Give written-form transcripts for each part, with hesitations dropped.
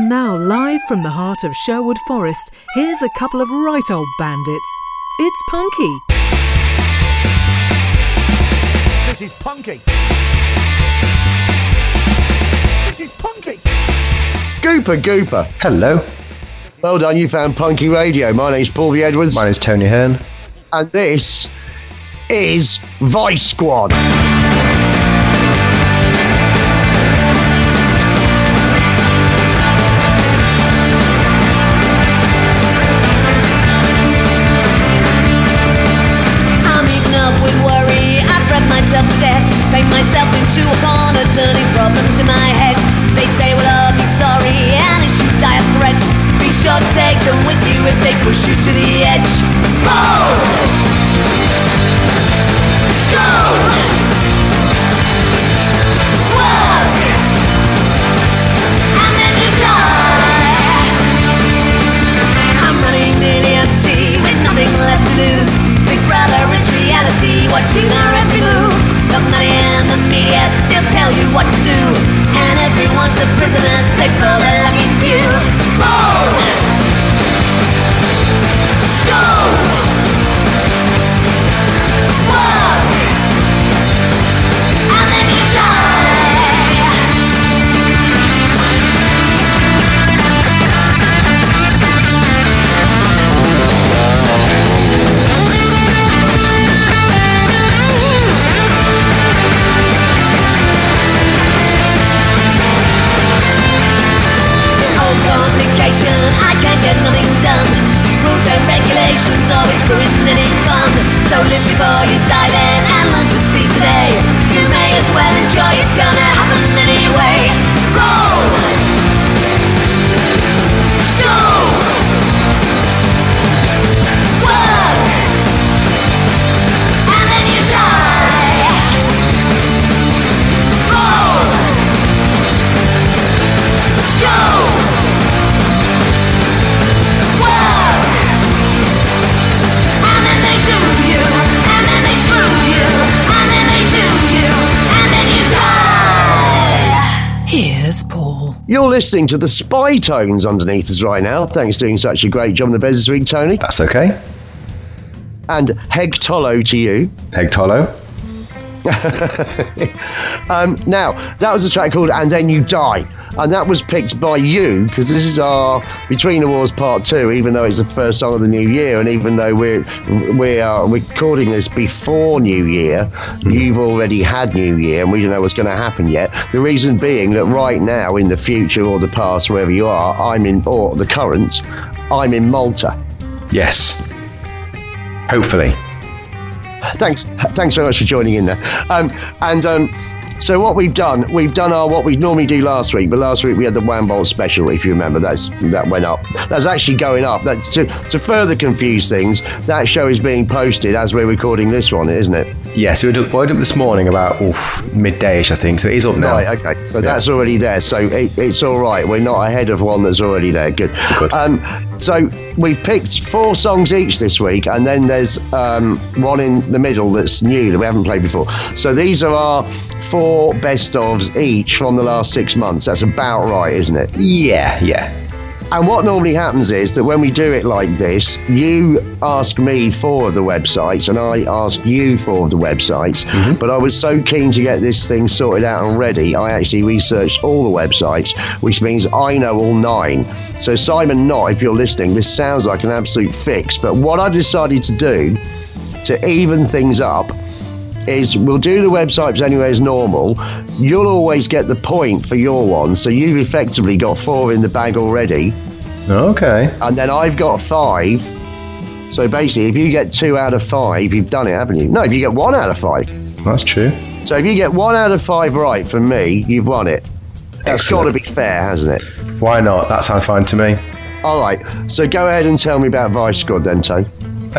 And now, live from the heart of Sherwood Forest, here's a couple of right old bandits. It's Punky. This is Punky. This is Punky. Gooper. Hello. Well done, you found Punky Radio. My name's Paul B. Edwards. My name's Tony Hearn. And this is Vice Squad. Myself to death, paint myself into a corner, turning problems in my head. They say, well, I'll be sorry, and issue dire threats. Be sure to take them with you if they push you to the edge. Boom! Stone! Work! And then you die. I'm running nearly empty, with nothing left to lose. Big brother is reality, watching our every move. The money and the media still tell you what to do, and everyone's a prisoner, safe for the lucky few. Boom! School! Work! And then you die! I can't get nothing done. Rules and regulations always ruin any fun. So live before you die then, and learn to seize the day. You may as well enjoy, it's gonna happen anyway. Go! So! Work! And then you die. Roll! Go! Here's Paul. You're listening to the Spy Tones underneath us right now. Thanks for doing such a great job on the bed this week, Tony. That's okay. And Heg Tolo to you. Heg Tolo. Now, that was a track called And Then You Die. And that was picked by you, because this is our Between the Wars Part 2, even though it's the first song of the new year, and even though we are recording this before New Year, you've already had New Year, and we don't know what's going to happen yet. The reason being that right now, in the future or the past, wherever you are, or the current, I'm in Malta. Yes. Hopefully. Thanks very much for joining in there. So what we've done what we normally do last week, but last week we had the Wham Bolt special, if you remember. That went up. That's actually going up. That to further confuse things, that show is being posted as we're recording this one, isn't it? Yes, we woke up this morning about midday-ish, I think, so it is up now. Right, okay. So that's already there, so it's all right. We're not ahead of one that's already there. Good. So we've picked 4 songs each this week, and then there's one in the middle that's new that we haven't played before. So these are our 4 best ofs each from the last 6 months. That's about right, isn't it? Yeah. And what normally happens is that when we do it like this, you ask me 4 of the websites and I ask you 4 of the websites. Mm-hmm. But I was so keen to get this thing sorted out and ready, I actually researched all the websites, which means I know all 9. So Simon Knott, if you're listening, this sounds like an absolute fix. But what I've decided to do to even things up is we'll do the websites anyway as normal. You'll always get the point for your one, so you've effectively got 4 in the bag already. Okay. And then I've got 5. So basically, if you get 2 out of 5, you've done it, haven't you? No, if you get 1 out of 5. That's true. So if you get 1 out of 5 right from me, you've won it. That's got to be fair, hasn't it? Why not? That sounds fine to me. All right. So go ahead and tell me about Vice Squad then, Tone.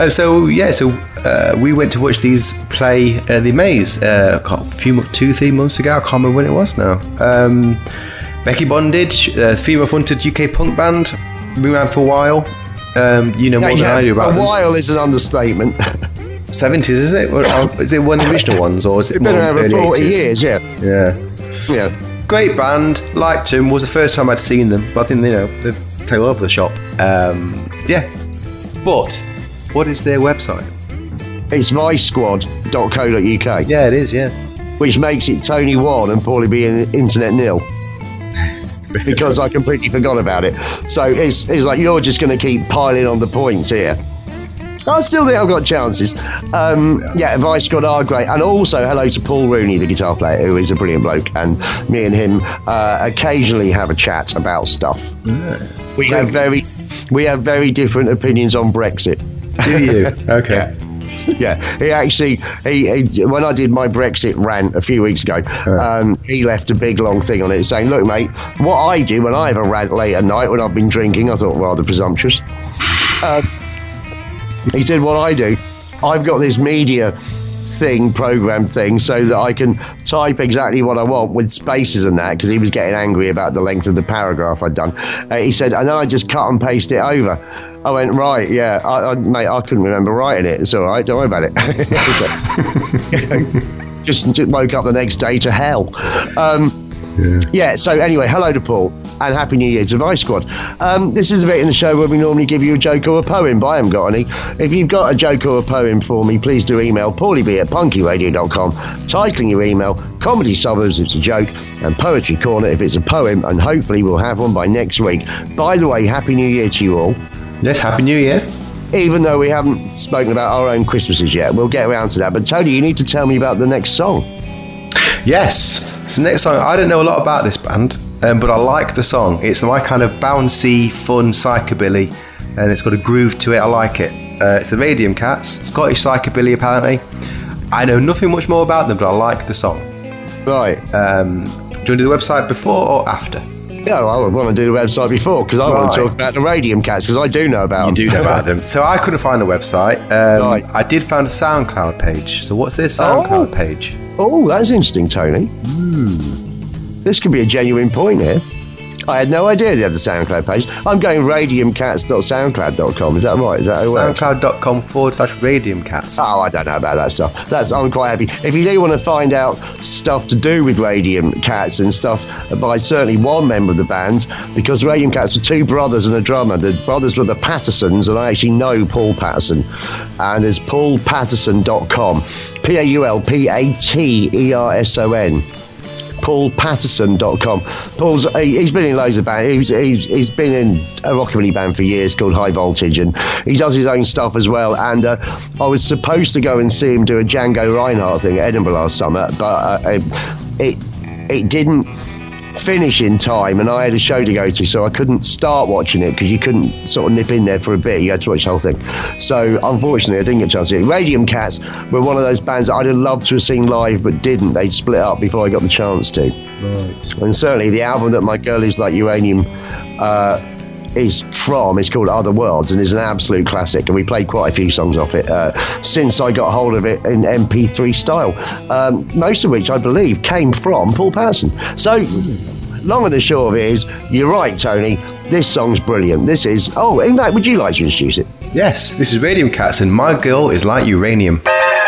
We went to watch these play the Maze 2-3 months ago. I can't remember when it was now. Becky Bondage, female-fronted UK punk band, been around for a while. You know more than I do about them. A while is an understatement. 70s, is it? Or is it one of the original ones, or is it it's been more around for 40 80s? years? Yeah. great band. Liked them. Was the first time I'd seen them. But I think, they play all over the shop. Yeah. But what is their website? It's vicesquad.co.uk. Yeah, it is, yeah. Which makes it Tony 1 and Paulie B in Internet 0. Because I completely forgot about it. So it's like you're just going to keep piling on the points here. I still think I've got chances. Yeah, Vice Squad are great. And also hello to Paul Rooney, the guitar player, who is a brilliant bloke. And me and him occasionally have a chat about stuff. Yeah. We have very different opinions on Brexit. Do you? Okay. Yeah, he when I did my Brexit rant a few weeks ago, he left a big long thing on it saying, look mate, what I do when I have a rant late at night when I've been drinking, I thought rather presumptuous. He said what I do, I've got this media program thing, so that I can type exactly what I want with spaces and that, because he was getting angry about the length of the paragraph I'd done. He said, and then I just cut and paste it over. I went, right, yeah, mate, I couldn't remember writing it. It's all right, don't worry about it. Just woke up the next day to hell. Yeah, so anyway, hello to Paul, and Happy New Year to Vice Squad. This is a bit in the show where we normally give you a joke or a poem, but I haven't got any. If you've got a joke or a poem for me, please do email paulieb@punkyradio.com, titling your email, Comedy Suburbs if it's a joke, and Poetry Corner if it's a poem, and hopefully we'll have one by next week. By the way, Happy New Year to you all. Yes, Happy New Year. Even though we haven't spoken about our own Christmases yet, we'll get around to that. But Tony, you need to tell me about the next song. Yes, so next song, I don't know a lot about this band, but I like the song. It's my kind of bouncy, fun psychobilly, and it's got a groove to it. I like it. It's the Radium Cats, Scottish psychobilly apparently. I know nothing much more about them, but I like the song. Right. Do you want to do the website before or after? Yeah, I would want to do the website before, because I want to talk about the Radium Cats, because I do know about them. You do know about them. So I couldn't find a website. Right. I did find a SoundCloud page. So what's their SoundCloud page? Oh, that's interesting, Tony. This could be a genuine point here. I had no idea they had the SoundCloud page. I'm going radiumcats.soundcloud.com. Is that right? Is that SoundCloud.com/radiumcats. Oh, I don't know about that stuff. I'm quite happy. If you do want to find out stuff to do with Radium Cats and stuff by certainly one member of the band, because Radium Cats were two brothers and a drummer. The brothers were the Pattersons, and I actually know Paul Patterson. And there's paulpatterson.com. PaulPatterson. paulpatterson.com. He's been in loads of bands. He's been in a rockabilly band for years called High Voltage, and he does his own stuff as well. And I was supposed to go and see him do a Django Reinhardt thing at Edinburgh last summer, but it didn't finish in time, and I had a show to go to, so I couldn't start watching it, because you couldn't sort of nip in there for a bit. You had to watch the whole thing. So unfortunately I didn't get a chance to see it. Radium Cats were one of those bands that I'd have loved to have seen live, but didn't. They split up before I got the chance to. Right. And certainly the album that My Girl Is Like Uranium is from is called Other Worlds, and is an absolute classic, and we played quite a few songs off it since I got hold of it in MP3 style, most of which I believe came from Paul Patterson. So long and the short of it is, you're right, Tony, this song's brilliant. This is, in fact, would you like to introduce it? Yes, this is Radium Cats and My Girl Is Like Uranium.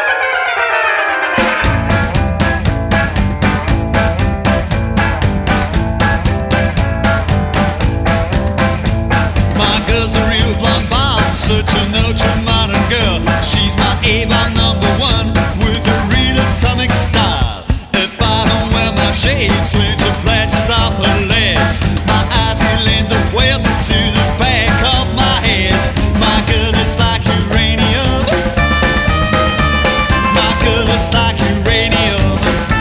Such an ultra-modern girl. She's my A-bomb #1 with a real atomic style. If I don't wear my shades, switch the flashes off her legs. My eyes lean the web to the back of my head. My girl is like uranium. My girl is like uranium.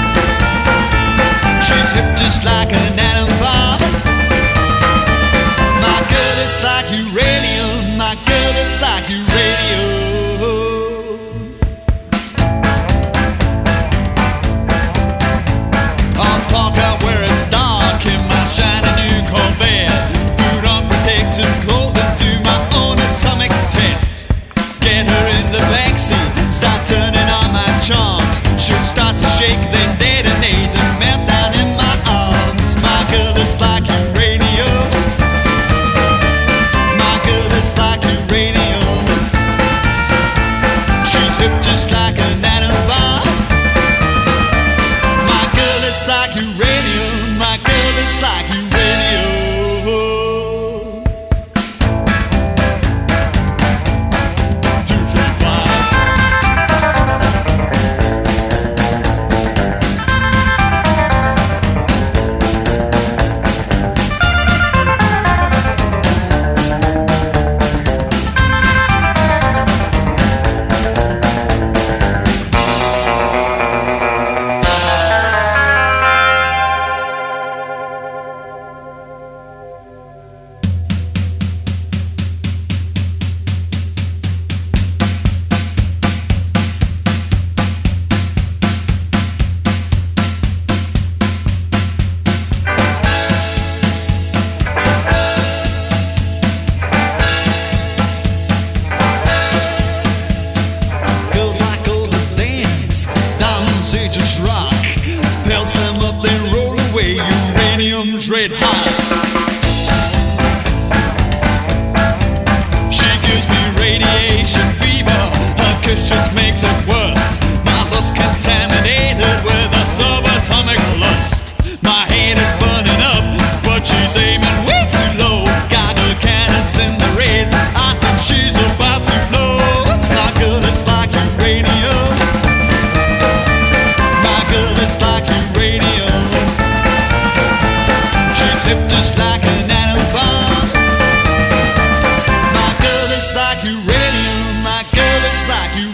She's hip just like an atom bomb. My girl is like uranium. My girl is like uranium. I'll talk out shoots red hot. She gives me radiation fever. Her kiss just makes it worse. My love's contaminated with a subatomic lust. My head is burning up, but she's aiming way too low. Got her cannons in the red. I think she's about to blow. My girl is like uranium. My girl is like uranium. She's hip just like a nanobomb. My girl is like uranium. My girl is like uranium.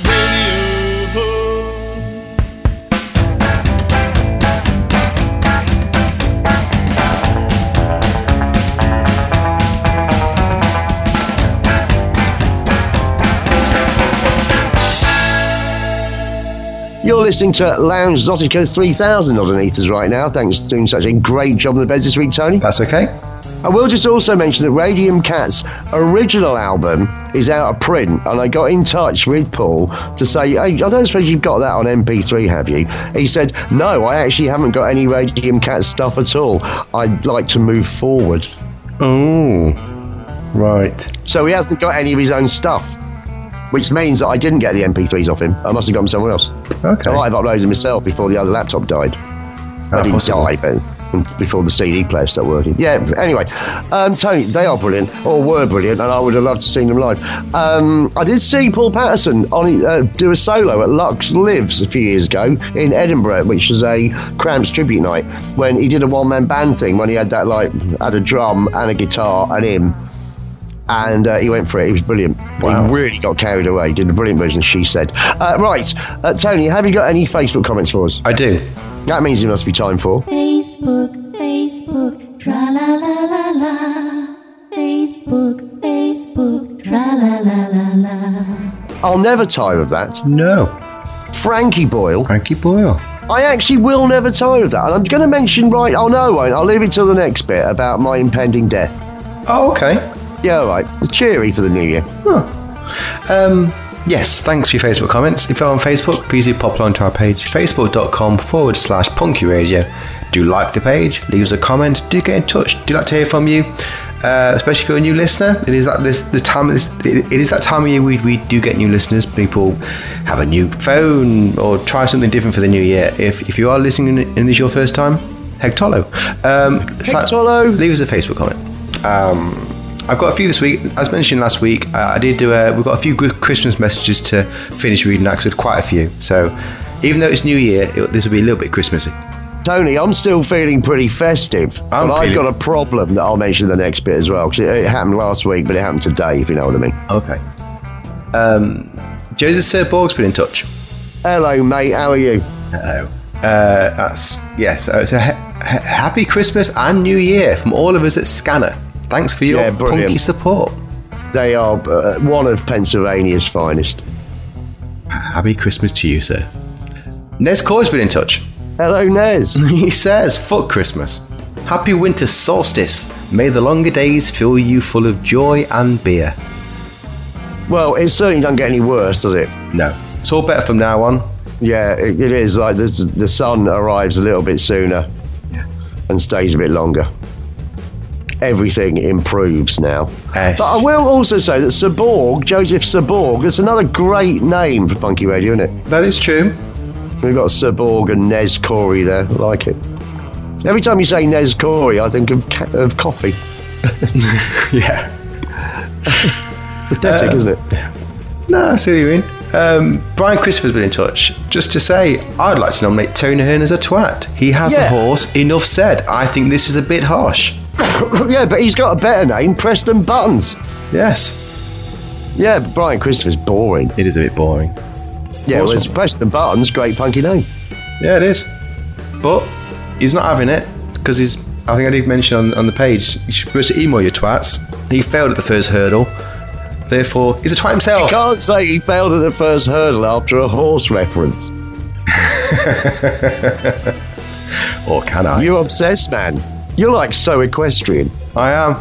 You're listening to Lounge Zotica 3000 underneath us right now. Thanks for doing such a great job on the beds this week, Tony. That's okay. I will just also mention that Radium Cat's original album is out of print, and I got in touch with Paul to say, hey, I don't suppose you've got that on MP3, have you? He said, no, I actually haven't got any Radium Cat stuff at all. I'd like to move forward. Oh, right. So he hasn't got any of his own stuff, which means that I didn't get the MP3s off him. I must have got them somewhere else. Okay. I might have uploaded them myself before the other laptop died. I didn't die, but before the CD player started working. Yeah, anyway, Tony, they are brilliant, or were brilliant, and I would have loved to see them live. I did see Paul Patterson do a solo at Lux Lives a few years ago in Edinburgh, which was a Cramps tribute night, when he did a one-man band thing, when he had that, had a drum and a guitar and him. And he went for it. He was brilliant. Wow. He really got carried away. He did a brilliant version, she said. Right, Tony, have you got any Facebook comments for us? I do. That means it must be time for... Facebook, Facebook, tra-la-la-la-la. Facebook, Facebook, tra-la-la-la-la. I'll never tire of that. No. Frankie Boyle. Frankie Boyle. I actually will never tire of that. And I'm going to mention oh no, I won't. I'll leave it till the next bit about my impending death. Oh, okay. Yeah, all right. Cheery for the new year. Yes, thanks for your Facebook comments. If you're on Facebook, please do pop along to our page, facebook.com/Punky Radio. Do like the page, leave us a comment, do get in touch. Do like to hear from you, especially if you're a new listener. It is that time of year we do get new listeners. People have a new phone or try something different for the new year. If you are listening and it's your first time, heck tolo. Leave us a Facebook comment. I've got a few this week. As mentioned last week, I did do we've got a few good Christmas messages to finish reading out, because quite a few. So even though it's New Year, this will be a little bit Christmassy. Tony, I'm still feeling pretty festive, but I've got a problem that I'll mention the next bit as well, because it happened last week, but it happened today, if you know what I mean. Okay. Joseph Sir Borg's been in touch. Hello, mate. How are you? Hello. Yes. It's a happy Christmas and New Year from all of us at Scanner. Thanks for your punky support. They are one of Pennsylvania's finest. Happy Christmas to you, sir. Nez Coy's been in touch. Hello, Nez. He says, fuck Christmas. Happy winter solstice. May the longer days fill you full of joy and beer. Well, it certainly doesn't get any worse, does it? No. It's all better from now on. Yeah, it is. Like the sun arrives a little bit sooner and stays a bit longer. Everything improves now. But I will also say that Sir Borg, Joseph Sir Borg, that's another great name for Punky Radio, isn't it? That is true. We've got Sir Borg and Nez Corey there. I like it. Every time you say Nez Corey, I think of coffee. Yeah. Pathetic, isn't it? No, I see what you mean. Brian Christopher's been in touch. Just to say, I'd like to nominate Tony Hearn as a twat. He has a horse, enough said. I think this is a bit harsh. Yeah, but he's got a better name, Preston Buttons. Yes. Yeah, but Brian Christopher's boring. It is a bit boring. Yeah, well, it's Preston Buttons, great punky name. Yeah, it is. But he's not having it, because I think I did mention on the page, you're supposed to email your twats. He failed at the first hurdle. Therefore, he's a twat himself. You can't say he failed at the first hurdle after a horse reference. Or can I? You're obsessed, man. You're like so equestrian. I am.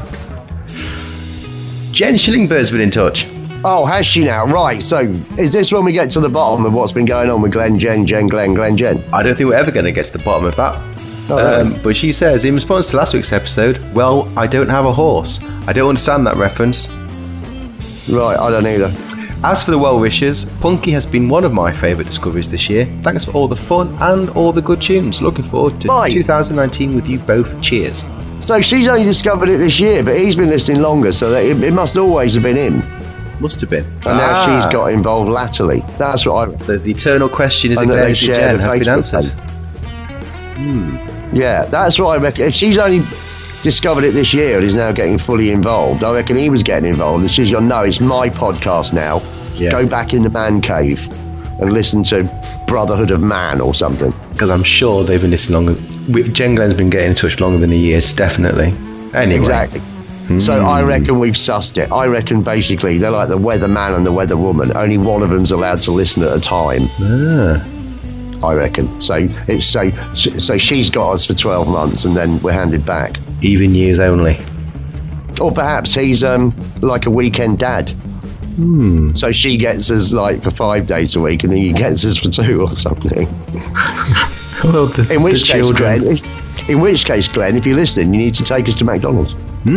Jen Schillingbird's been in touch. Oh, has she now? Right, so is this when we get to the bottom of what's been going on with Glen Jen? I don't think we're ever going to get to the bottom of that. But she says, in response to last week's episode, well, I don't have a horse. I don't understand that reference. Right, I don't either. As for the well wishes, Punky has been one of my favourite discoveries this year. Thanks for all the fun and all the good tunes. Looking forward to 2019 with you both. Cheers. So she's only discovered it this year, but he's been listening longer, so that it must always have been him. Must have been. And now she's got involved latterly. That's what I... So the eternal question is And that again they to shared Jen a has been Facebook answered. Yeah, that's what I reckon. If she's only discovered it this year and is now getting fully involved, I reckon he was getting involved, and she's gone, no, it's my podcast now. Yeah. Go back in the man cave and listen to Brotherhood of Man or something. Because I'm sure they've been listening longer. Jen Glenn's been getting in touch longer than he is, definitely. Anyway. Exactly. So I reckon we've sussed it. I reckon basically they're like the weather man and the weather woman. Only one of them's allowed to listen at a time. I reckon. So it's so she's got us for 12 months and then we're handed back. Even years only. Or perhaps he's like a weekend dad. So she gets us like for 5 days a week and then he gets us for 2 or something. Well, in which case, Glenn, if you're listening, you need to take us to McDonald's.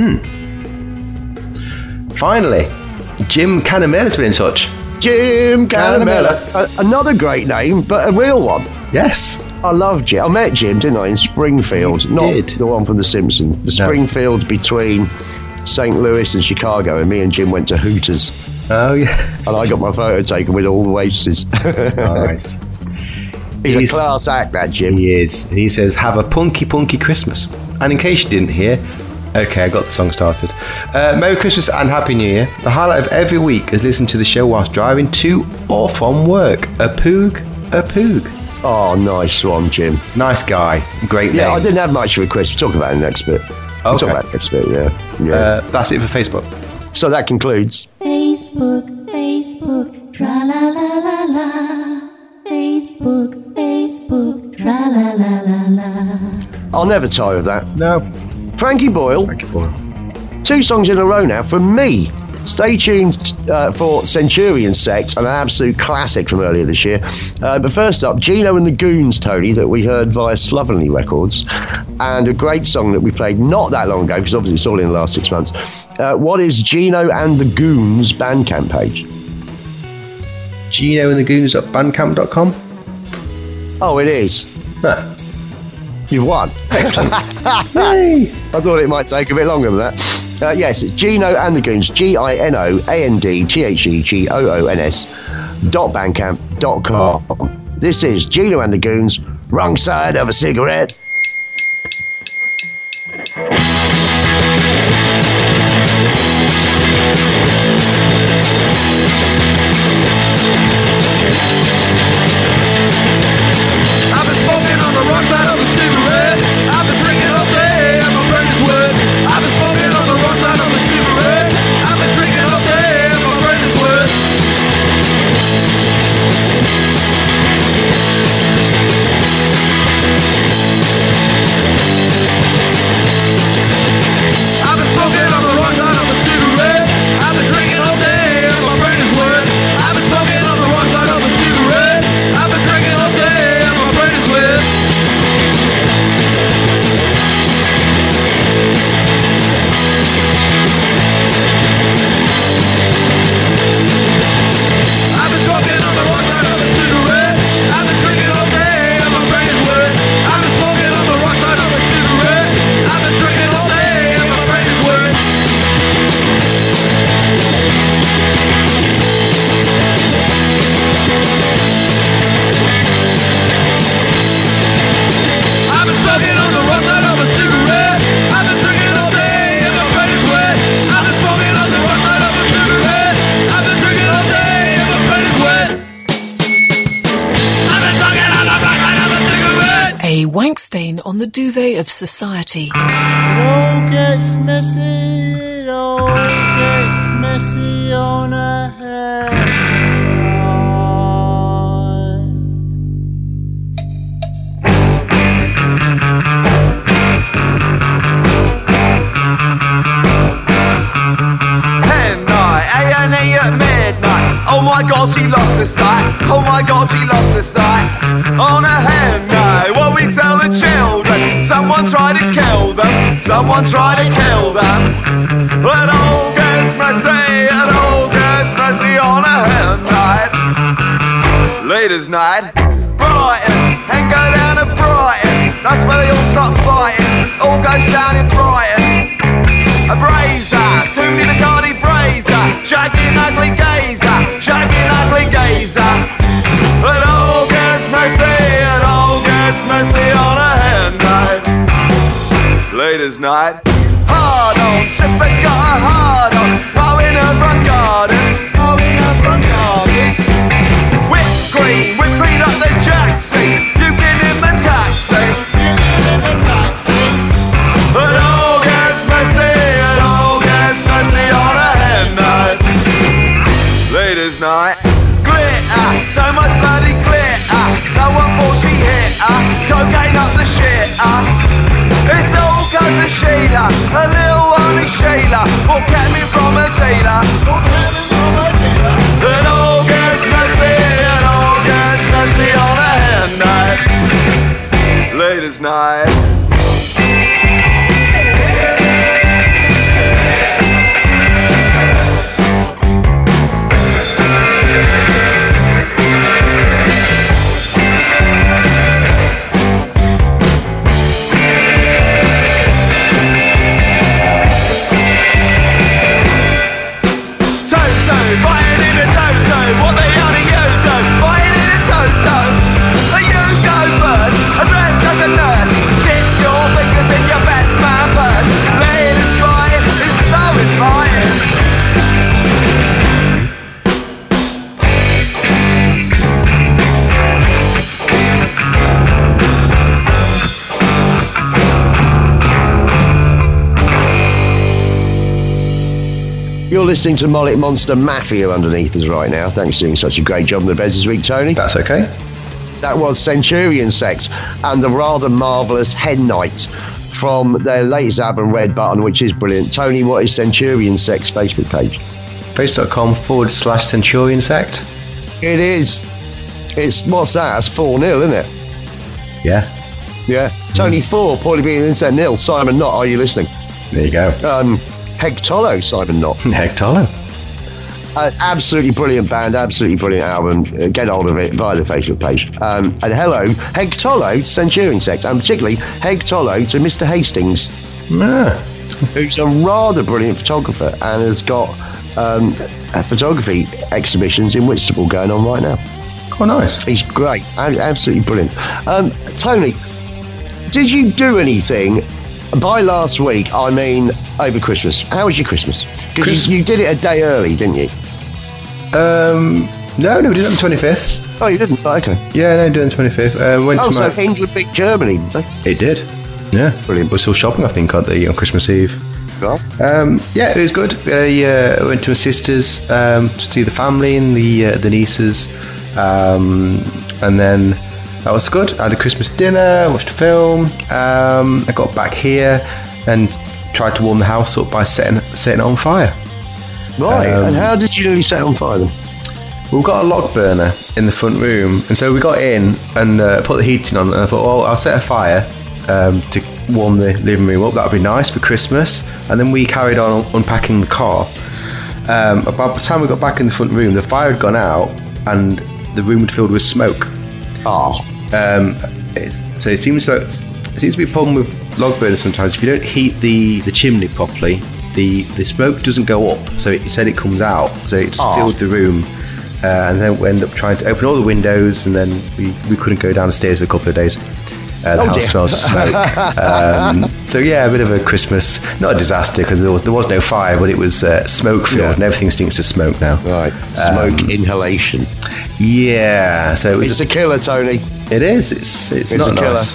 Finally, Jim Canamella's been in touch. Jim Canamella. Another great name, but a real one. Yes. I love Jim. I met Jim, didn't I, in Springfield. Not the one from The Simpsons. The Springfield between St. Louis and Chicago, and me and Jim went to Hooters. Oh, yeah. And I got my photo taken with all the waitresses. Nice. He's a class act, that Jim. He is. And he says, have a punky Christmas. And in case you didn't hear, okay, I got the song started. Merry Christmas and Happy New Year. The highlight of every week is listening to the show whilst driving to or from work. A poog. Oh, nice one, Jim. Nice guy. Great name. Yeah, I didn't have much of a quiz. We'll talk about it next bit. We'll talk about it next bit, yeah. That's it for Facebook. So that concludes. Facebook, tra-la-la-la-la. Facebook, tra-la-la-la-la. I'll never tire of that. No. Frankie Boyle. 2 songs in a row now from me. Stay tuned for Centurion Sex, an absolute classic from earlier this year. But first up, Gino and the Goons, Tony, that we heard via Slovenly Records, and a great song that we played not that long ago, because obviously it's all in the last 6 months. What is Gino and the Goons Bandcamp page? Gino and the Goons.bandcamp.com? Oh, it is. Huh. You've won. Excellent. Yay. I thought it might take a bit longer than that. Yes, it's Gino and the Goons, GINOANDTHEGOONS.bandcamp.com. This is Gino and the Goons, Wrong Side of a Cigarette. I've been smoking on the wrong side of a cigarette. I've been drinking all day and my brain is wet. I've been smoking on the wrong side of a cigarette. I've been drinking all day and my brain is wet. I've been smoking on the wrong side of a cigarette. I've been drinking all day and my brain is wet. I've been smoking on the wrong side of a cigarette. I've been drinking all day and my brain is wet. I've been smoking on the wrong side of a cigarette. I've been drinking all day and my brain is wet. I've been smoking on the wrong side of a cigarette. I've been drinking all day and my brain is wet. I've been smoking on the wrong side of a cigarette. I've been drinking all day and my brain is wet. I've been smoking on the wrong side of a cigarette. I've been drinking all day and my brain is wet. I've been smoking on the wrong side of a cigarette. A wank stain on the duvet of society. It all gets messy, it all gets messy on a head. A&E at midnight. Oh my my God, she lost her sight. Oh my God, she lost her sight. On a hen night, what we tell the children? Someone tried to kill them. Someone tried to kill them. But all gets messy, and all gets messy on a hen night. Ladies' night, Brighton, and go down to Brighton. That's where they all start fighting. All goes down in Brighton. A brazier, too many Bacardi brazier, shaggy and ugly gazer, shaggy and ugly gazer. It all gets messy, it all gets messy on a hen night. Ladies' night, hard on, stripper got a hard on, mowing her front garden, mowing her front garden. Whipped cream up the jacksie, puking in the taxi, puking in the taxi. It all gets messy. Ladies' night, glitter, so much bloody glitter. No one thought she hit her, cocaine up the shitter. It's all cause of Sheila, a little only Sheila, or kept me from a dealer. It all gets messy, it all gets messy on a hen night. Ladies' night. You're listening to Mollet Monster Mafia underneath us right now. Thanks for doing such a great job on the beds this week, Tony. That's okay. That was Centurion Sect and the rather marvellous Hen Night from their latest album, Red Button, which is brilliant. Tony, what is Centurion Sect's Facebook page? Facebook.com/Centurion Sect. It is. It's, what's that? That's 4-0, isn't it? Yeah. Yeah. Tony 4, Paulie B and Vincent nil. Simon Knott, are you listening? There you go. Hegtolo, Simon Knott. Hegtolo. Absolutely brilliant band, absolutely brilliant album. Get hold of it via the Facebook page. And hello, Hegtolo, Centurion Sect, and particularly Hegtolo to Mr. Hastings, who's a rather brilliant photographer and has got photography exhibitions in Whitstable going on right now. Oh, nice. He's great, absolutely brilliant. Tony, did you do anything by last week? I mean, over Christmas. How was your Christmas? Because you did it a day early, didn't you? No, we did it on the 25th. Oh, you didn't? Oh, okay. Yeah, no, did it on the 25th. So England beat Germany, didn't they? It did. Yeah. Brilliant. We're still shopping, I think, on Christmas Eve. Well. Yeah, it was good. I went to my sister's to see the family and the nieces. And then that was good. I had a Christmas dinner, watched a film. I got back here and tried to warm the house up by setting it on fire. Right, and how did you nearly set it on fire then? We've got a log burner in the front room, and so we got in and put the heating on, and I thought, well, I'll set a fire to warm the living room up. That would be nice for Christmas. And then we carried on unpacking the car. By the time we got back in the front room, the fire had gone out and the room had filled with smoke. So it seems to be a problem with log burners sometimes. If you don't heat the chimney properly, the smoke doesn't go up. So it said it comes out. So it just filled the room. And then we ended up trying to open all the windows, and then we couldn't go downstairs for a couple of days. The house smells of smoke. So yeah, a bit of a Christmas, not a disaster because there was no fire, but it was smoke filled, and everything stinks of smoke now. Right, smoke inhalation. Yeah, so it's a killer, Tony. It is. It's not a nice.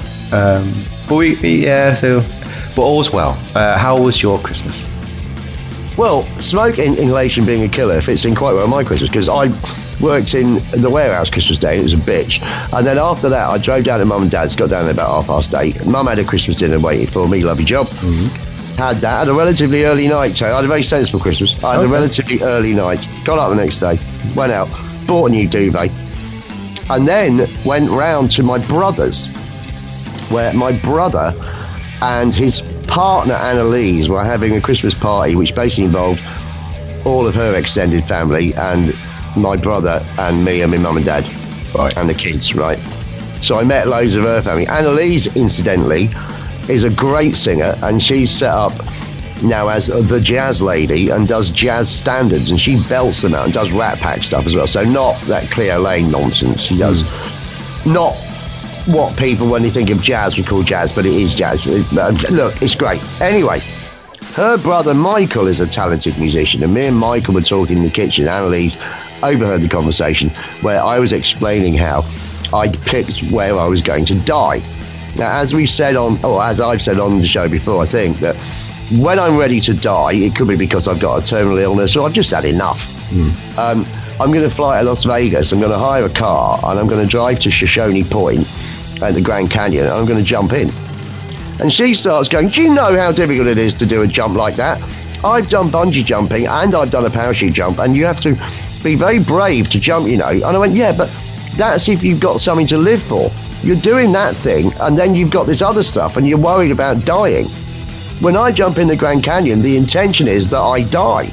But but all's well. How was your Christmas? Well, smoke inhalation being a killer fits in quite well my Christmas, because I worked in the warehouse Christmas Day, and it was a bitch. And then after that, I drove down to Mum and Dad's, got down there about 8:30. Mum had a Christmas dinner waiting for me, lovely job. Had a relatively early night, so I had a very sensible Christmas. I had a relatively early night, got up the next day, went out, bought a new duvet, and then went round to my brother's, where my brother and his partner Annalise were having a Christmas party, which basically involved all of her extended family and my brother and me and my mum and dad, Right. and the kids, right? So I met loads of her family. Annalise, incidentally, is a great singer, and she's set up now as the jazz lady and does jazz standards, and she belts them out and does Rat Pack stuff as well. So not that Cleo Lane nonsense. She does not what people, when they think of jazz, would call jazz, but it is jazz. Look, it's great. Anyway, her brother Michael is a talented musician, and me and Michael were talking in the kitchen. Annalise overheard the conversation where I was explaining how I'd picked where I was going to die. Now, as we've said as I've said on the show before, I think that when I'm ready to die, it could be because I've got a terminal illness or I've just had enough. I'm going to fly to Las Vegas. I'm going to hire a car and I'm going to drive to Shoshone Point at the Grand Canyon, and I'm going to jump in. And she starts going, do you know how difficult it is to do a jump like that? I've done bungee jumping and I've done a parachute jump, and you have to be very brave to jump, you know. And I went, yeah, but that's if you've got something to live for. You're doing that thing, and then you've got this other stuff, and you're worried about dying. When I jump in the Grand Canyon, the intention is that I die.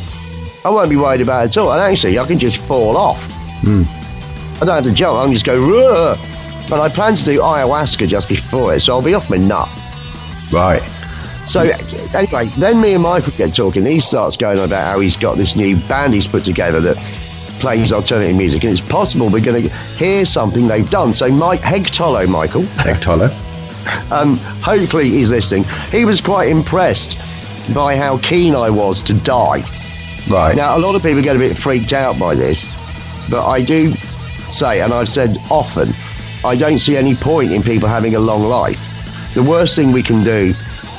I won't be worried about it at all. And actually, I can just fall off. I don't have to jump. I can just go, ruh! But I plan to do ayahuasca just before it, so I'll be off my nut. Right. So anyway, then me and Michael get talking. He starts going on about how he's got this new band he's put together that plays alternative music, and it's possible we're going to hear something they've done. So Mike Hegtolo, Michael, Hegtolo. hopefully he's listening. He was quite impressed by how keen I was to die. Right. Now, a lot of people get a bit freaked out by this, but I do say, and I've said often, I don't see any point in people having a long life. The worst thing we can do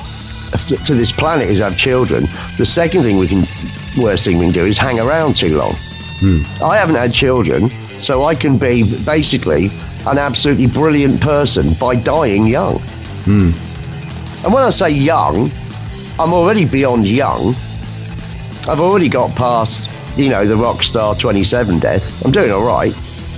to this planet is have children. The second thing worst thing we can do is hang around too long. I haven't had children, so I can be basically an absolutely brilliant person by dying young. And when I say young, I'm already beyond young. I've already got past, the rock star 27 death. I'm doing all right.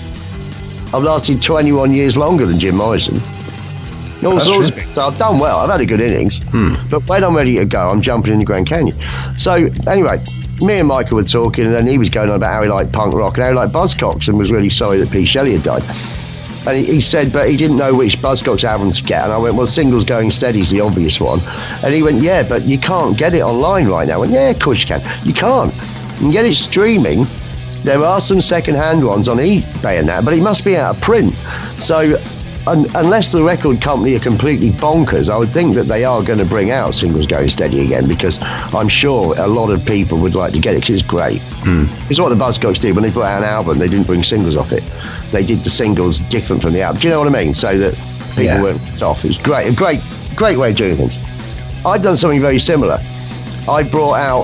I've lasted 21 years longer than Jim Morrison. All sorts of things. So I've done well. I've had a good innings. But when I'm ready to go, I'm jumping in the Grand Canyon. So anyway, me and Michael were talking, and then he was going on about how he liked punk rock and how he liked Buzzcocks, and was really sorry that Pete Shelley had died. And he said, but he didn't know which Buzzcocks album to get. And I went, well, Singles Going Steady's the obvious one. And he went, yeah, but you can't get it online right now. I went, yeah, of course you can. You can't. You can get it streaming. There are some second-hand ones on eBay and that, but it must be out of print. So unless the record company are completely bonkers, I would think that they are going to bring out Singles Going Steady again, because I'm sure a lot of people would like to get it, because it's great. It's what the Buzzcocks did when they put out an album. They didn't bring singles off it. They did the singles different from the album. Do you know what I mean? So that people weren't off. It was great. A great way of doing things. I've done something very similar. I brought out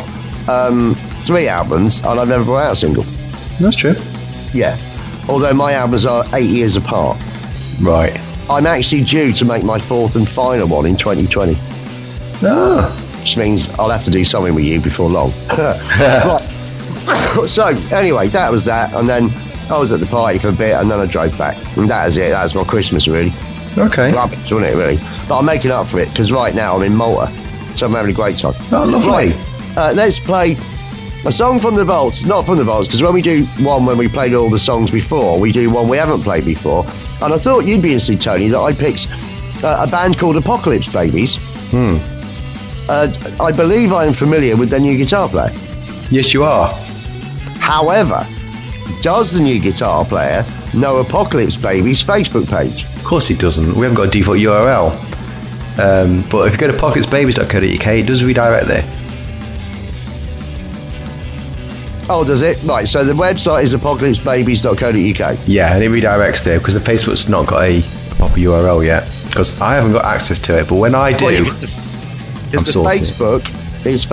3 albums, and I've never brought out a single. That's true. Yeah. Although my albums are 8 years apart. Right. I'm actually due to make my 4th and final one in 2020. Which means I'll have to do something with you before long. Right. So, anyway, that was that. And then I was at the party for a bit, and then I drove back. And that was it. That was my Christmas, really. Okay. Rubbish, wasn't it, really? But I'm making up for it, because right now I'm in Malta. So I'm having a great time. Oh, lovely. Right. Let's play a song from the Vaults. Not from the Vaults, because when we do one when we played all the songs before, we do one we haven't played before. And I thought you'd be interested, Tony, that I picked a band called Apocalypse Babies. I believe I am familiar with their new guitar player. Yes, you are. However, does the new guitar player know Apocalypse Babies' Facebook page? Of course it doesn't. We haven't got a default URL. But if you go to apocalypsebabies.co.uk, it does redirect there. Oh, does it? Right, so the website is apocalypsebabies.co.uk. Yeah, and it redirects there, because the Facebook's not got a proper URL yet, because I haven't got access to it, but when I do, Because the Facebook is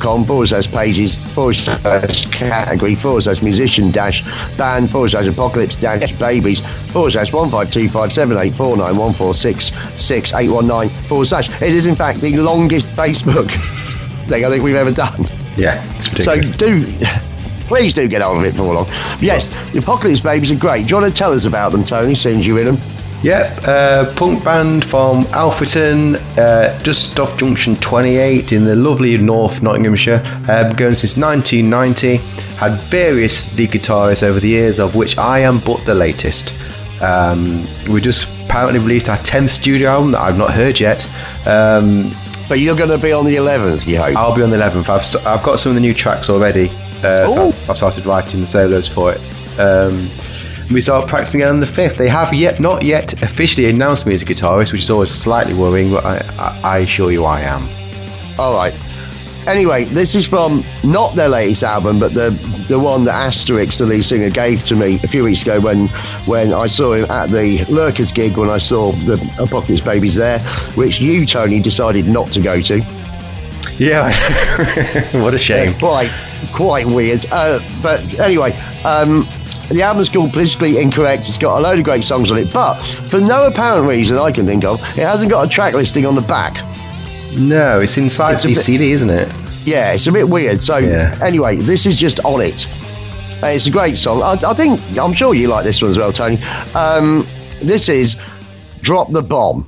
facebook.com/pages/band/musician-band/babies/apocalypse-babies/152578491466819/. It is, in fact, the longest Facebook thing I think we've ever done. yeah, it's ridiculous. So Please do get on with it for long. Yes, the Apocalypse Babies are great. Do you want to tell us about them, Tony, since you're in them? Yep, punk band from Alfreton, just off Junction 28 in the lovely North Nottinghamshire. Going since 1990. Had various lead guitarists over the years, of which I am but the latest. We just apparently released our 10th studio album that I've not heard yet. But you're going to be on the 11th, you hope? I'll be on the 11th. I've got some of the new tracks already. So I've started writing the solos for it. We start practicing on the 5th. They have not yet officially announced me as a guitarist, which is always slightly worrying, but I assure you I am. All right. Anyway, this is from not their latest album, but the one that Asterix, the lead singer, gave to me a few weeks ago when I saw him at the Lurkers gig, when I saw the Apocalypse Babies there, which you, Tony, decided not to go to. Yeah, what a shame. Quite weird. But anyway, the album's called Politically Incorrect. It's got a load of great songs on it, but for no apparent reason I can think of, it hasn't got a track listing on the back. No, it's inside the CD, isn't it? Yeah, it's a bit weird. So anyway, this is just on it. It's a great song. I'm sure you like this one as well, Tony. This is Drop the Bomb.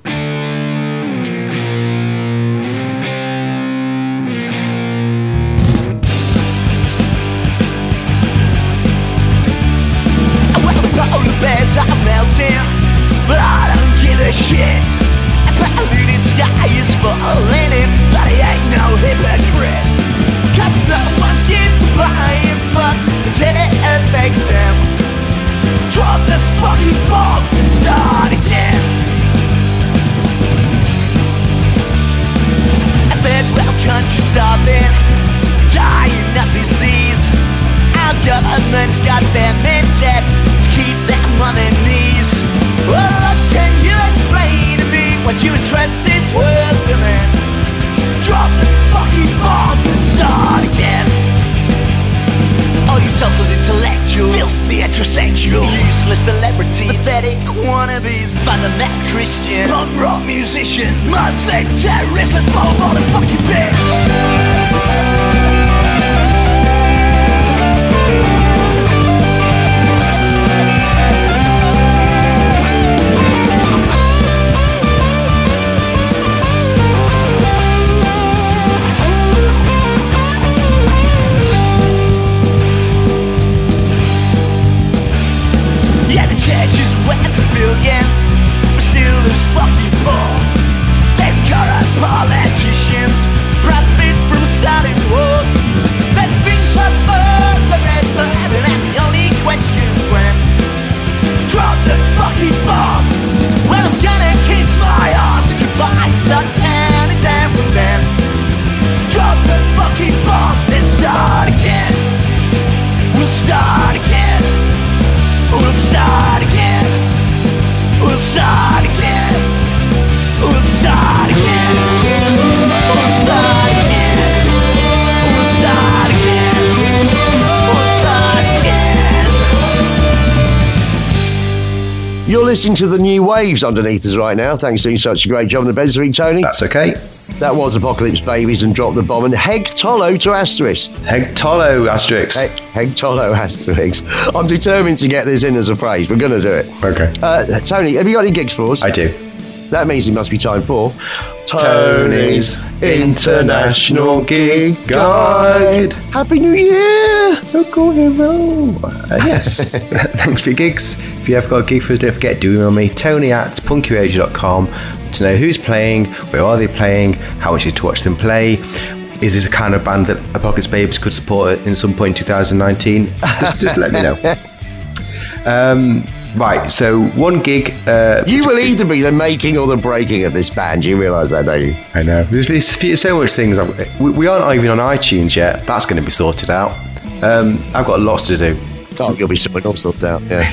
But I don't give a shit. A polluted sky is falling in, but he ain't no hypocrite. Cause no one gives a flying fuck until it affects them. Drop the fucking bomb and start again. A third world country starving, dying of disease. Our government's got them in debt to keep them on their knees. Well, can you explain to me what you entrust this world to man? Drop the fucking bomb and start again. All you selfless intellectuals, filthy heterosexual, useless celebrity, pathetic wannabes, fundamental Christian, punk rock musician, Muslim terrorist, let's blow all the fucking bitch. But still there's fucking poor. There's corrupt politicians, profit from starting war. That things are fun, but they're bad, and the only question's when. Drop the fucking bomb. Well, I'm gonna kiss my ass goodbye, start counting down from 10. Drop the fucking bomb, then start again. We'll start again. We'll start again. We'll start again. We'll start again. We'll start again. We'll start again. We'll start again. You're listening to the new waves underneath us right now. Thanks for doing such a great job on the beds this week, Tony. That's okay. That was Apocalypse Babies and Drop the Bomb and Heg Tollo to Asterix. Heg Tollo Asterix. Heg Tollo Asterix. I'm determined to get this in as a phrase. We're going to do it. Okay. Tony, have you got any gigs for us? I do. That means it must be time for Tony's International Gig Guide. Happy New Year! Yes. Thanks for your gigs. If you have got a gig for us, don't forget, do email me, tony@punkyradio.com, to know who's playing, where are they playing, how much is to watch them play. Is this a kind of band that Apocalypse Babies could support in some point in 2019? Just let me know. Right, so one gig. You will either be the making or the breaking of this band. You realise that, don't you? I know. There's so much things. We aren't even on iTunes yet. That's going to be sorted out. I've got lots to do. Oh, you'll be sorting all sorts out. Yeah.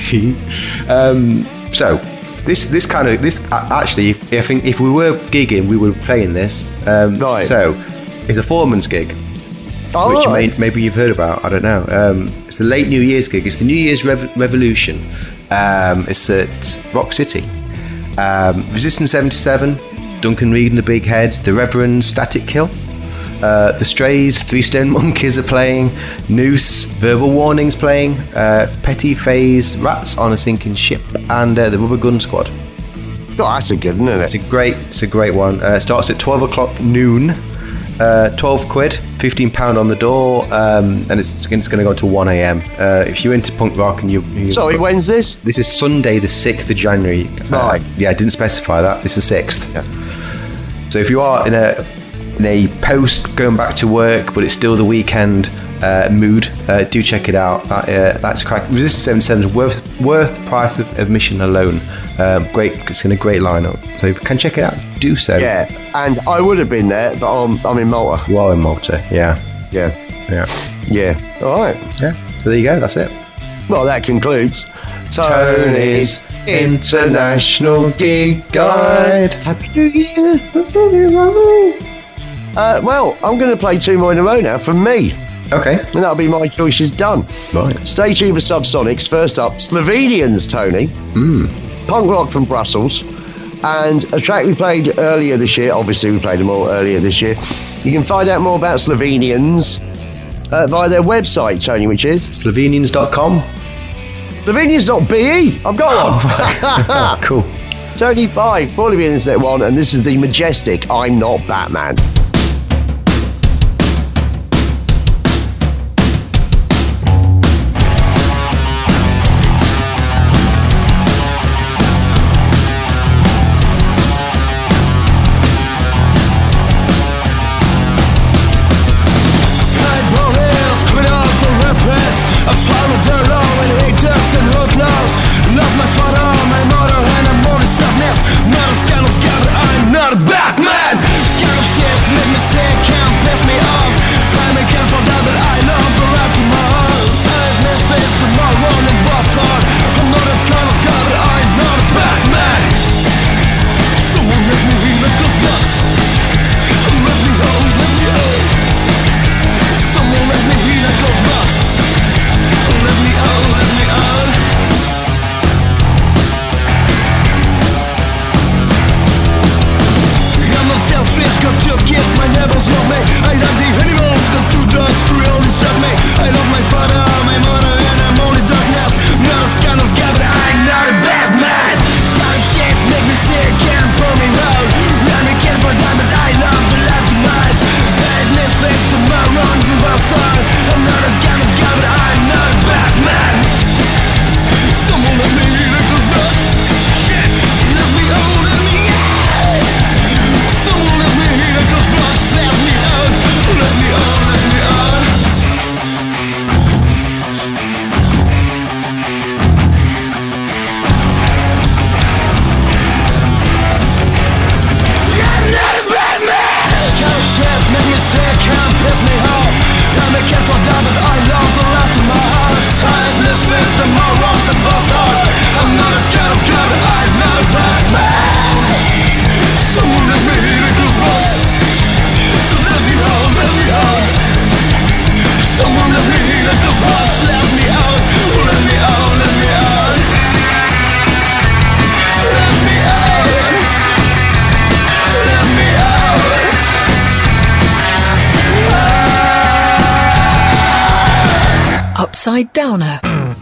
So this actually, I think if we were gigging, we would be playing this. Right. So it's a foreman's gig. Oh, which right. maybe you've heard about. I don't know. It's a late New Year's gig. It's the New Year's Revolution. It's at Rock City. Resistance 77, Duncan Reid and the Big Heads, The Reverend, Static Kill. The Strays, Three Stone Monkeys are playing. Noose, Verbal Warnings playing. Petty Phase, Rats on a Sinking Ship, and the Rubber Gun Squad. Oh, that's a good one, isn't it? It's a great one. It starts at 12 o'clock noon. 12 quid, £15 on the door, and it's going to go to 1 a.m. If you're into punk rock and you Sorry, when's this? This is Sunday, the 6th of January. Right. Yeah, I didn't specify that. It's the 6th. Yeah. So if you are in a post going back to work, but it's still the weekend mood, do check it out. That's crack. Resistance 77 is worth the price of admission alone. Great, it's in a great lineup. So if you can check it out, do so. Yeah, and I would have been there, but I'm in Malta. You are in Malta, yeah. Yeah. All right. Yeah. So there you go. That's it. Well, that concludes Tony's International Gig Guide. Happy New Year. Well, I'm going to play 2 more in a row now from me. Okay. And that'll be my choices done. Right. Stay tuned for Subsonics. First up, Slovenians, Tony. Punk rock from Brussels. And a track we played earlier this year. Obviously, we played them all earlier this year. You can find out more about Slovenians via their website, Tony, which is Slovenians.com. Slovenians.be. I've got one. Cool. Tony 5, Paulie the Internet 1, and this is the majestic I'm Not Batman. Upside Downer.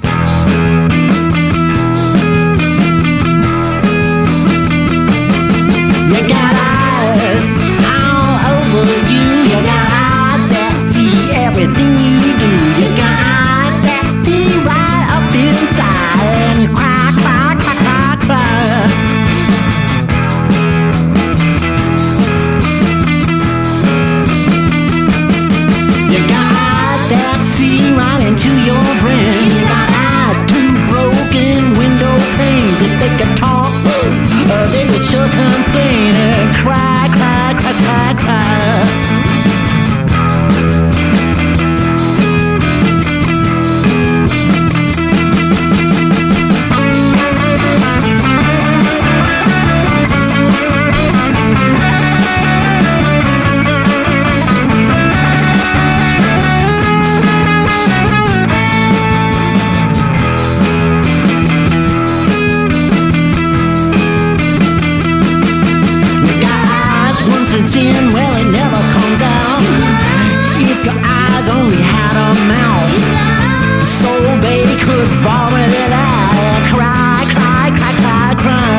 You got eyes all over you. You got eyes that see everything you do. You got eyes that see right up inside, and you cry, cry, cry, cry, cry. You got eyes that see right into your brain. You got eyes, 2 broken window panes. If they could talk, they would sure complain and cry, cry, cry, cry, cry. It's in, well, it never comes out. could vomit it out and cry, cry, cry, cry, cry.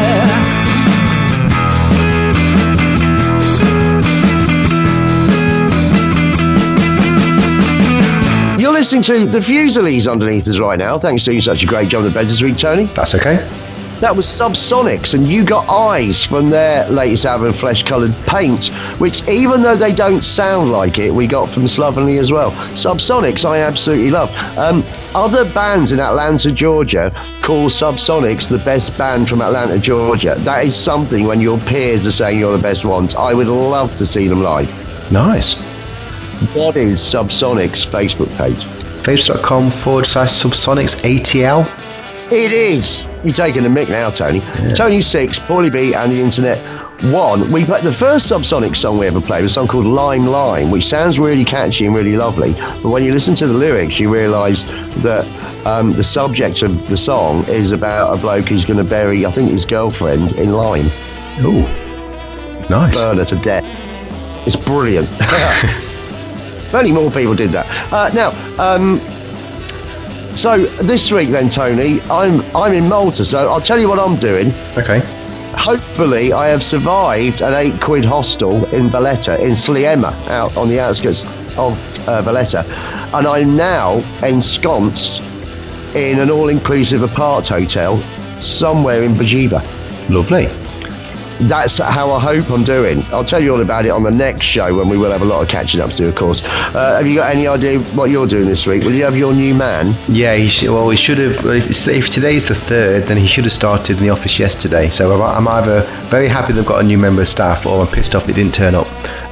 You're listening to the Fusilies underneath us right now. Thanks for doing such a great job in the bed this week, Tony. That's okay. That was Subsonics, and You Got Eyes from their latest album, Flesh Coloured Paint, which, even though they don't sound like it, we got from Slovenly as well. Subsonics, I absolutely love. Other bands in Atlanta, Georgia, call Subsonics the best band from Atlanta, Georgia. That is something when your peers are saying you're the best ones. I would love to see them live. Nice. What is Subsonics' Facebook page? Facebook.com/Subsonics ATL. It is. You're taking the mic now, Tony. Yeah. Tony 6, Paulie B, and the Internet 1. We played the first Subsonic song we ever played, was a song called Lime Lime, which sounds really catchy and really lovely. But when you listen to the lyrics, you realise that the subject of the song is about a bloke who's going to bury, I think, his girlfriend in lime. Ooh, nice. Burn her to death. It's brilliant. If only more people did that. So this week then, Tony, I'm in Malta, so I'll tell you what I'm doing. Okay. Hopefully I have survived an £8 hostel in Valletta, in Sliema, out on the outskirts of Valletta, and I'm now ensconced in an all-inclusive apart hotel somewhere in Bajiba. Lovely. That's how I hope I'm doing. I'll tell you all about it on the next show, when we will have a lot of catching up to do, of course. Have you got any idea what you're doing this week? Will you have your new man? Yeah, he should have. If today's the 3rd, then he should have started in the office yesterday. So I'm either very happy they've got a new member of staff, or I'm pissed off it didn't turn up.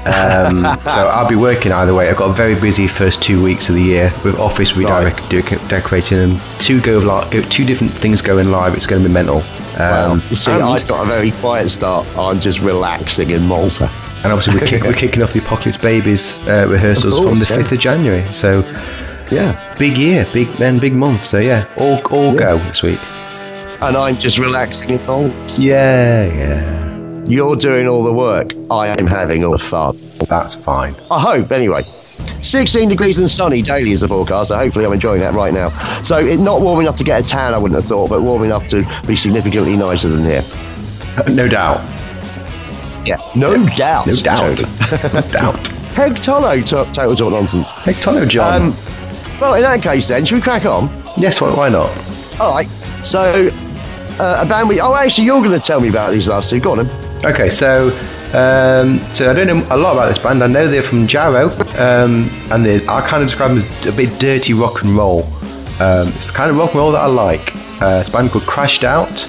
So I'll be working either way. I've got a very busy first 2 weeks of the year with office decorating and two different things going live. It's going to be mental. Well, you see, I've got a very quiet start. I'm just relaxing in Malta. And obviously we're kicking off the Apocalypse Babies rehearsals from the 5th of January. So yeah, big year, big month. So yeah, all go this week. And I'm just relaxing in Malta. Yeah. You're doing all the work. I am having all the fun. That's fine. I hope, anyway. 16 degrees and sunny daily is the forecast, so hopefully I'm enjoying that right now. So it's not warm enough to get a tan, I wouldn't have thought, but warm enough to be significantly nicer than here. No doubt. Yeah, no doubt. No doubt. No doubt. Peg Tolo, Total Talk Nonsense. Peg Tolo, John. Well, in that case then, should we crack on? Yes, why not? All right, so a band actually, you're going to tell me about these last two. Go on then. Okay, so I don't know a lot about this band. I know they're from Jarrow, and I kind of describe them as a bit dirty rock and roll. It's the kind of rock and roll that I like. It's a band called Crashed Out.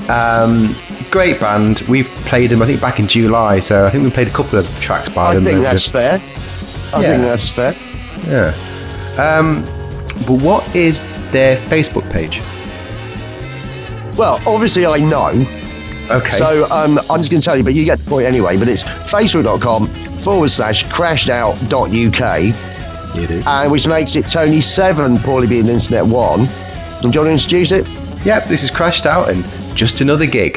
Great band. We've played them, I think, back in July, so I think we played a couple of tracks by them. I think that's fair. I think that's fair. Yeah. But what is their Facebook page? Well, obviously I know. Okay. So I'm just going to tell you, but you get the point anyway. But it's facebook.com/crashedout.uk. It is. And which makes it Tony 7, Paulie B and Internet 1. And do you want to introduce it? Yep, this is Crashed Out and Just Another Gig.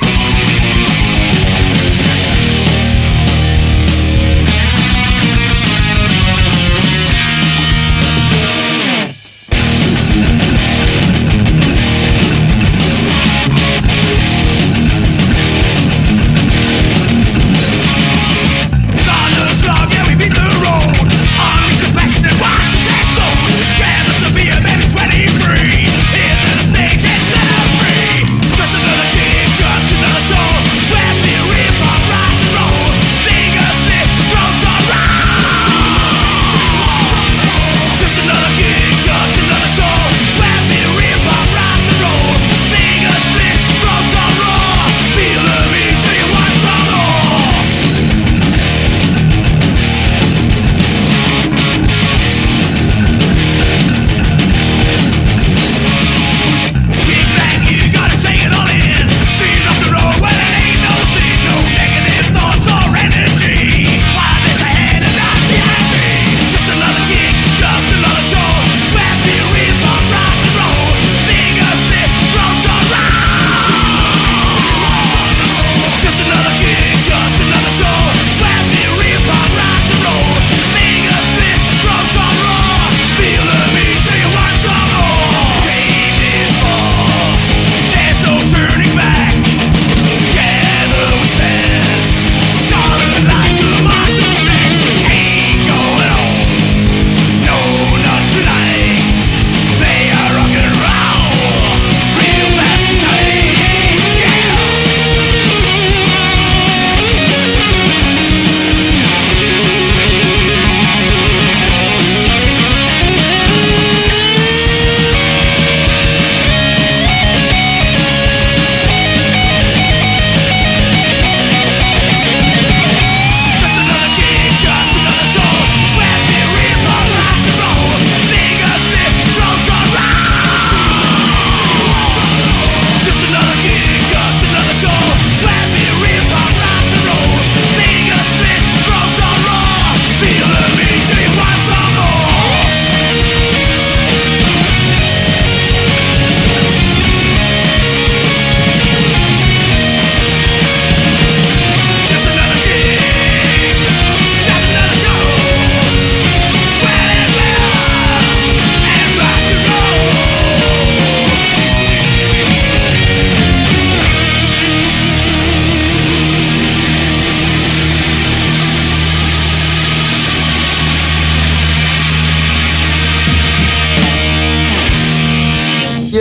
Just another gig, just another show.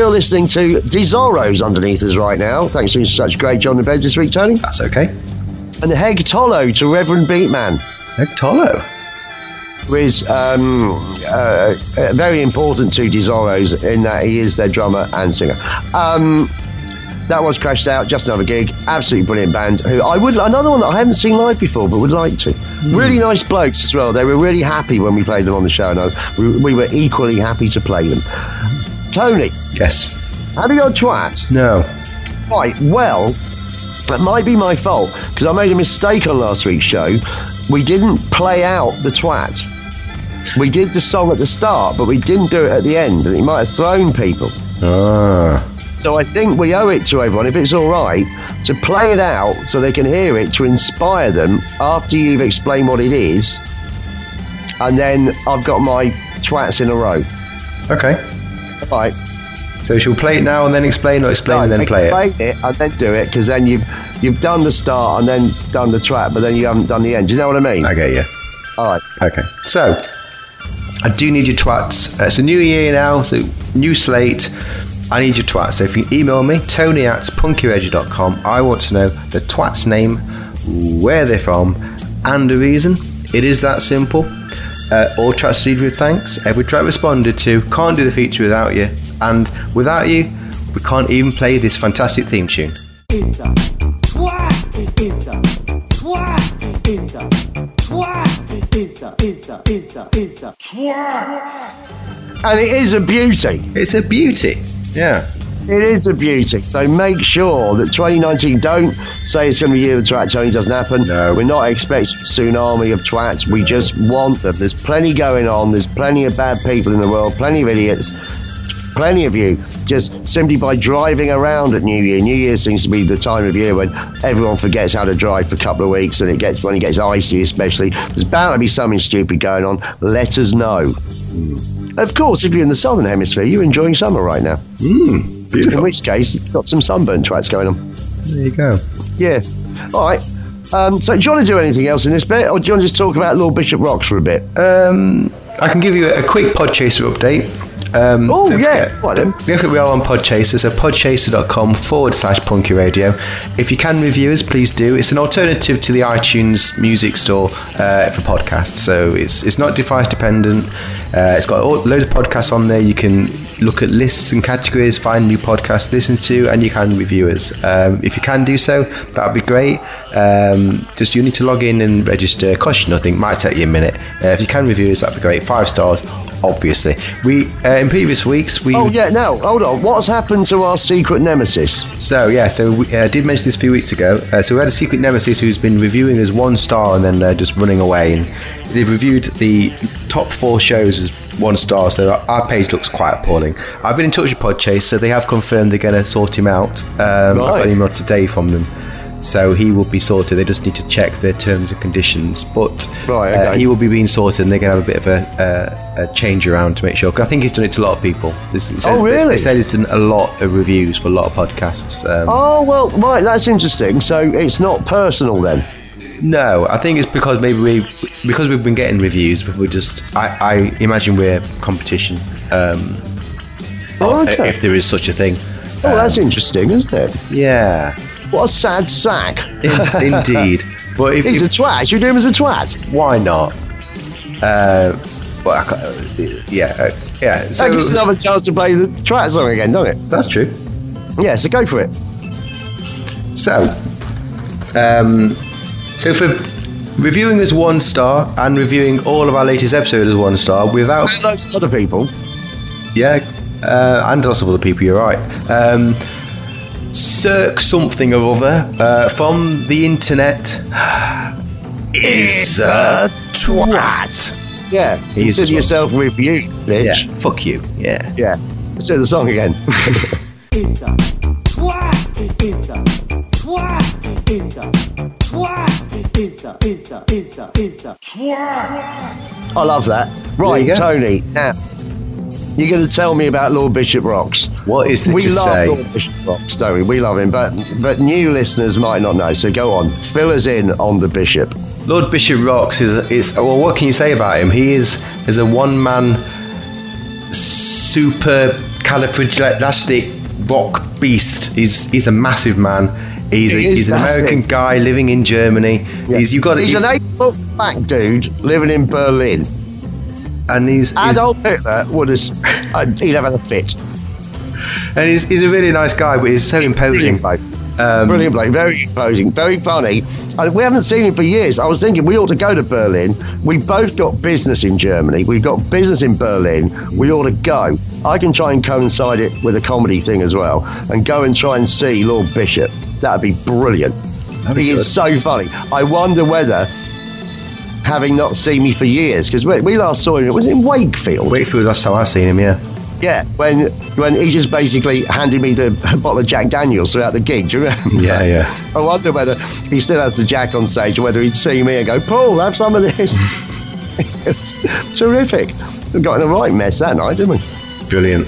you're listening to Desoros underneath us right now. Thanks for doing such great job in the beds this week, Tony. That's okay. And Heg Tolo to Reverend Beatman, Heg Tolo. who is very important to Desoros in that he is their drummer and singer. That was Crashed Out, just another gig. Absolutely brilliant band. Another one that I haven't seen live before, but would like to. Really nice blokes as well. They were really happy when we played them on the show, and we were equally happy to play them. Tony. Yes. Have you got twat? No. Right, well, that might be my fault, because I made a mistake on last week's show. We didn't play out the twat. We did the song at the start, but we didn't do it at the end, and it might have thrown people. Ah. So I think we owe it to everyone, if it's all right, to play it out so they can hear it, to inspire them after you've explained what it is. And then I've got my twats in a row. Okay. All right. So she'll play it now and then explain, or explain and then play it? Explain it and then do it, because then you've done the start and then done the twat, but then you haven't done the end. Do you know what I mean? I get you. All right. Okay. So, I do need your twats. It's a new year now, so new slate. I need your twats. So if you email me, tony@punkyradio.com, I want to know the twat's name, where they're from, and the reason. It is that simple. All tracks received with thanks. Every track responded to. Can't do the feature without you. And without you, we can't even play this fantastic theme tune. It's a twat. It's a twat. It's a twat. It's a twat. And it is a beauty. It's a beauty. Yeah. It is a beauty. So make sure that 2019, don't say it's going to be a year of the twat, Tony, doesn't happen. No. We're not expecting a tsunami of twats. We just want them. There's plenty going on. There's plenty of bad people in the world, plenty of idiots, plenty of you. Just simply by driving around at New Year. New Year seems to be the time of year when everyone forgets how to drive for a couple of weeks, and when it gets icy especially. There's bound to be something stupid going on. Let us know. Of course, if you're in the southern hemisphere, you're enjoying summer right now. Beautiful. In which case, you've got some sunburn twats going on. There you go. Yeah. All right. So do you want to do anything else in this bit, or do you want to just talk about Lord Bishop Rocks for a bit? I can give you a quick Podchaser update. Oh, yeah. Right then. Don't forget we are on Podchaser, so podchaser.com/Punky Radio. If you can review us, please do. It's an alternative to the iTunes music store for podcasts, so it's not device dependent. It's got loads of podcasts on there. You can look at lists and categories, find new podcasts to listen to, and you can review us. If you can do so, that would be great. Just you need to log in and register. Costs you nothing, might take you a minute. If you can review us, that'd be great. 5 stars, obviously. We in previous weeks we. Oh yeah, no, hold on. What's happened to our secret nemesis? So we did mention this a few weeks ago. So we had a secret nemesis who's been reviewing us 1 star and then just running away. And they've reviewed the top 4 shows as 1 star, so our page looks quite appalling. I've been in touch with Podchaser. They have confirmed they're going to sort him out. I've got an email today from them. So he will be sorted. They just need to check their terms and conditions. But he will be being sorted, and they're going to have a bit of a change around to make sure. Because I think he's done it to a lot of people. Really? They said he's done a lot of reviews for a lot of podcasts. Right, that's interesting. So it's not personal then? No, I think it's because maybe we've been getting reviews, but we're just. I imagine we're competition. If there is such a thing. Oh, that's interesting, isn't it? Yeah. What a sad sack. Indeed. But he's a twat. Should we do him as a twat? Why not? Yeah. So that gives us another chance to play the twat song again, doesn't it? That's true. Yeah, so go for it. So for reviewing as 1 star and reviewing all of our latest episodes as 1 star without... And loads of other people. Yeah, and lots of other people, you're right. Cirque something or other from the internet is a twat. Yeah, consider yourself reviewed, bitch. Yeah, fuck you, yeah. Yeah, let's do the song again. It's a twat. It's a twat. It's a twat. It's a twat. I love that. Right, Tony, now, you're going to tell me about Lord Bishop Rocks. What is there to say? We love Lord Bishop Rocks, don't we? We love him, but new listeners might not know, so go on. Fill us in on the Bishop. Lord Bishop Rocks is well, what can you say about him? He is a one-man super califragilistic rock beast. He's a massive man. He's an American guy living in Germany. Yeah. He's an 8-foot black dude living in Berlin. And Adolf Hitler would have, he'd have had a fit. And he's a really nice guy, but he's so imposing. Brilliant bloke, very imposing, very funny. We haven't seen him for years. I was thinking we ought to go to Berlin. We've both got business in Germany. We've got business in Berlin. We ought to go. I can try and coincide it with a comedy thing as well and go and try and see Lord Bishop. That'd be brilliant. He is so funny. I wonder whether, having not seen me for years, because we last saw him, it was in Wakefield. Wakefield, that's how I seen him, yeah. Yeah, when he just basically handed me the bottle of Jack Daniels throughout the gig, do you remember? Yeah. I wonder whether he still has the Jack on stage, or whether he'd see me and go, Paul, have some of this. It was terrific. We got in a right mess that night, didn't we? Brilliant.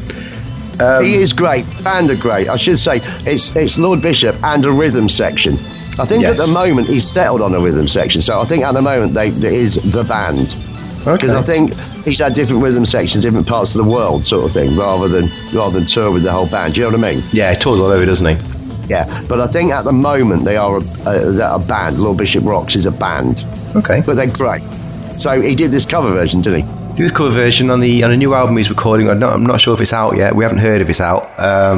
He is great. Band are great. I should say it's Lord Bishop and a rhythm section. I think at the moment he's settled on a rhythm section. So I think at the moment there is the band. Because I think he's had different rhythm sections, different parts of the world, sort of thing, rather than tour with the whole band. Do you know what I mean? Yeah, he tours all over, doesn't he? Yeah, but I think at the moment they are a band. Lord Bishop Rocks is a band. Okay. But they're great. So he did this cover version, didn't he? He did this cover version on a new album he's recording. I'm not sure if it's out yet. We haven't heard if it's out.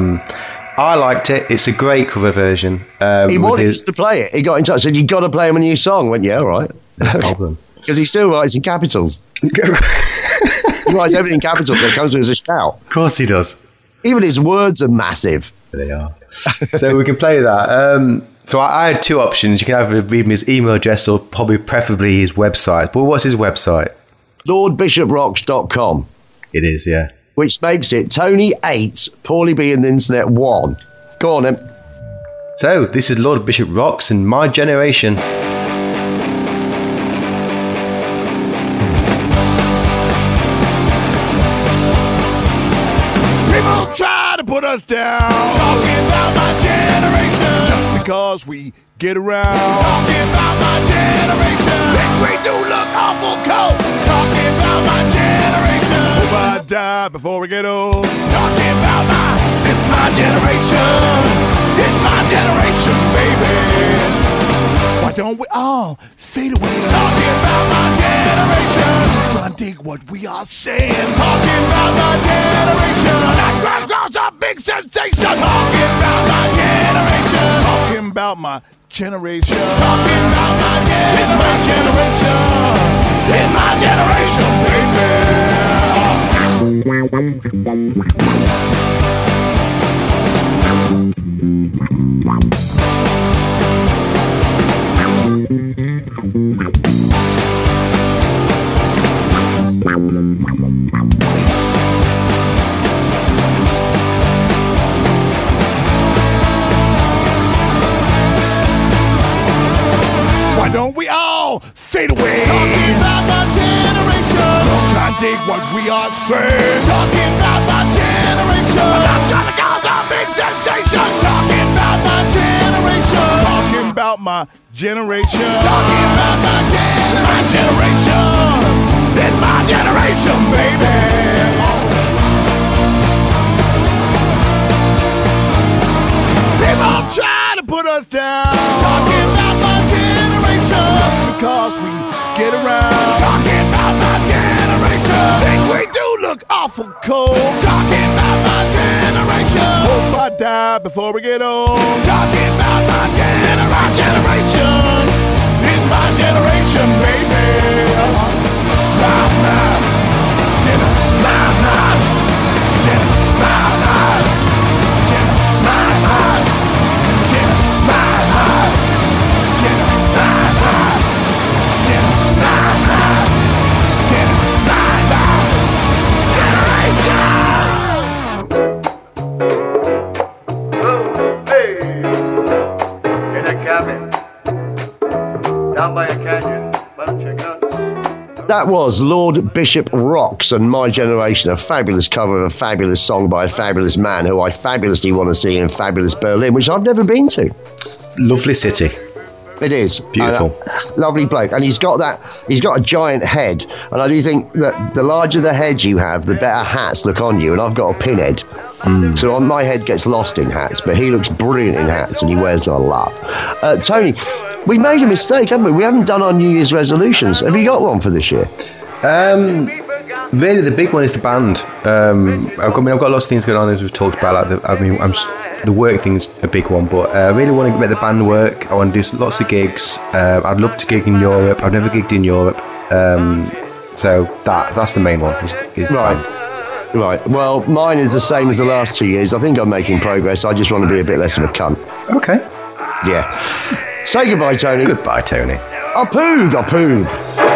I liked it. It's a great cover version. He wanted us to play it. He got in touch, said, "You've got to play him a new song." I went, "Yeah, all right." No problem. Because he still writes in capitals. He writes everything in capitals. It comes to him as a shout. Of course he does. Even his words are massive. They are. So we can play that. So I had two options. You can either read me his email address or preferably his website. But what's his website? LordBishopRocks.com. It is, yeah. Which makes it Tony 8, Paulie B and the Internet 1. Go on then. So this is Lord Bishop Rocks and My Generation. People try to put us down, talking about my generation, just because we get around. Talking about my generation, things we do look awful cold. Talking about my generation, hope I die before we get old. Talking about it's my generation. It's my generation, baby. Why don't we all fade away? Talking about my generation, try and dig what we are saying. Talking about my generation, that grab girl's a big sensation. Talking about my generation, talking about my generation. Talking about my generation, it's my generation, Why don't we all fade away? Talking about my generation, don't try and dig what we are saying. Talking about my generation, I'm not trying to cause a big sensation. Talking about my generation, talking about my generation. Talking about my generation, it's my generation, baby. People try to put us down, talking about my generation, just because we get around. Talking about my generation, things we do look awful cold. Talking about my generation, hope I die before we get old. Talking about my generation, it's my generation, baby. That was Lord Bishop Rocks and My Generation, a fabulous cover of a fabulous song by a fabulous man who I fabulously want to see in fabulous Berlin, which I've never been to. Lovely city. It is Beautiful. lovely bloke, and he's got a giant head, and I do think that the larger the head you have, the better hats look on you. And I've got a pinhead, so my head gets lost in hats, but he looks brilliant in hats, and he wears them a lot. Tony, we made a mistake, haven't we? We haven't done our New Year's resolutions. Have you got one for this year? Really, the big one is the band. I've got lots of things going on, as we've talked about. The work thing's a big one, but I really want to make the band work. I want to do lots of gigs. I'd love to gig in Europe. I've never gigged in Europe, so that's the main one. Is Right. the band. Right. Well, mine is the same as the last 2 years. I think I'm making progress. I just want to be a bit less of a cunt. Okay. Yeah. Say goodbye, Tony. Goodbye, Tony. A poog, a poog.